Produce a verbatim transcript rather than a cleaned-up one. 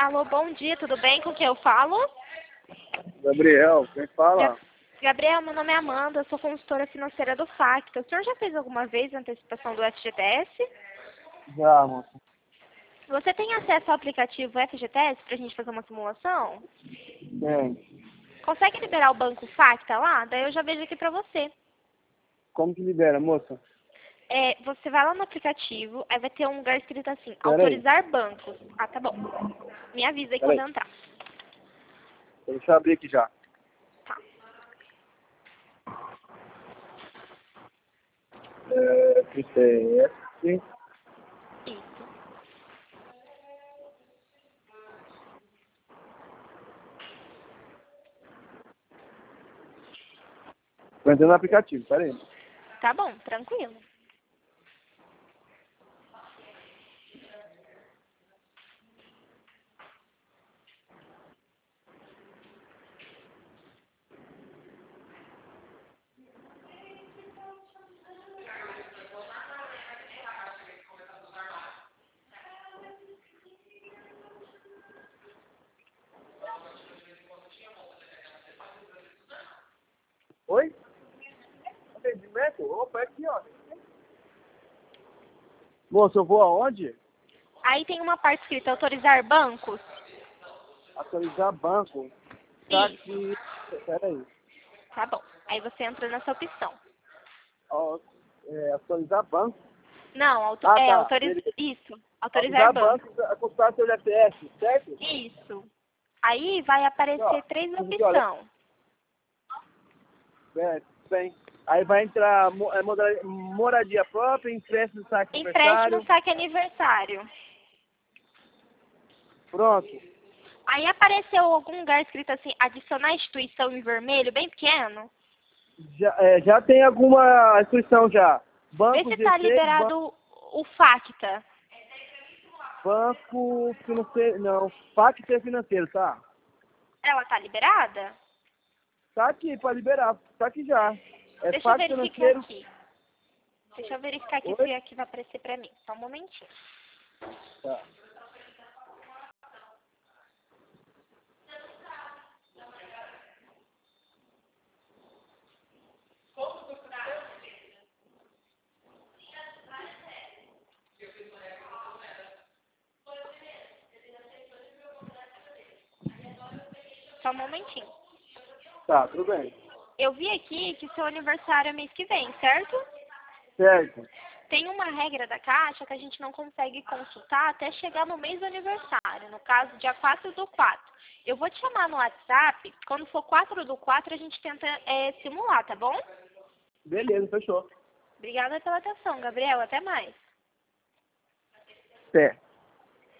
Alô, bom dia, tudo bem? Com quem eu falo? Gabriel, quem fala? Ga- Gabriel, meu nome é Amanda, eu sou consultora financeira do Facta. O senhor já fez alguma vez a antecipação do F G T S? Já, moça. Você tem acesso ao aplicativo F G T S para a gente fazer uma simulação? Tem. Consegue liberar o banco Facta lá? Daí eu já vejo aqui para você. Como que libera, moça? É, você vai lá no aplicativo, aí vai ter um lugar escrito assim, Pera aí. autorizar bancos. Ah, tá bom. Me avisa aí Pera quando aí. entrar. Deixa eu abrir aqui já. Tá. É, F T S. Isso. Tô entrando no aplicativo, pera aí. Tá bom, tranquilo. Oi? Atendimento? Opa, é aqui, ó. Moça, eu vou aonde? Aí tem uma parte escrita autorizar bancos. Atualizar banco. Tá aqui. Pera aí. Tá bom. Aí você entra nessa opção. Ó, é, atualizar banco. Não, auto Ah, é, tá. autoriza Beleza. isso. Autorizar Atualizar banco. banco, acostar seu F T S, certo? Isso. Aí vai Aqui, ó. aparecer três Diz aqui, olha. opções. É, bem. Aí vai entrar mo- é, moda- moradia própria, empréstimo de saque Empréstimo aniversário. saque aniversário. Pronto. Aí apareceu algum lugar escrito assim, adicionar instituição em vermelho, bem pequeno. Já, é, já tem alguma inscrição já. Vê Banco se tá G C, ban- liberado o Facta. banco financeiro, não, Facta financeiro, tá? Ela tá liberada? Tá aqui para liberar, tá aqui já. É Deixa eu Facta verificar financeiro. aqui. Deixa eu verificar aqui Oi? se aqui vai aparecer pra mim. Só um momentinho. Tá. Só um momentinho. Tá, tudo bem. Eu vi aqui que seu aniversário é mês que vem, certo? Certo. Tem uma regra da Caixa que a gente não consegue consultar até chegar no mês do aniversário, no caso, dia quatro do quatro. Eu vou te chamar no WhatsApp, quando for quatro do quatro a gente tenta é, simular, tá bom? Beleza, fechou. Obrigada pela atenção, Gabriel. Até mais. Certo.